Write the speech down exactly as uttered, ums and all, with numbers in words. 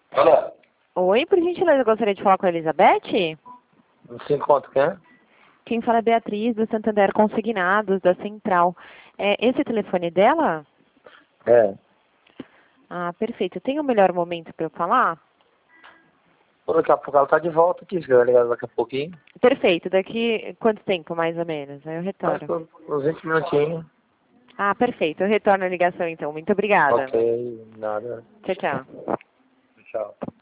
Olha, Oi, por gentileza, eu gostaria de falar com a Elizabeth. não se encontra quem é? Quem fala é Beatriz, do Santander Consignados, da Central. É esse o telefone dela? É. Ah, perfeito. Tem um melhor momento para eu falar? Pô, daqui a pouco ela tá de volta aqui, você vai ligar daqui a pouquinho. Perfeito. Daqui quanto tempo, mais ou menos? Aí eu Acho retorno. que uns vinte minutinhos. Ah, perfeito. Eu retorno a ligação, então. Muito obrigada. Ok, nada. Tchau, tchau. Tchau.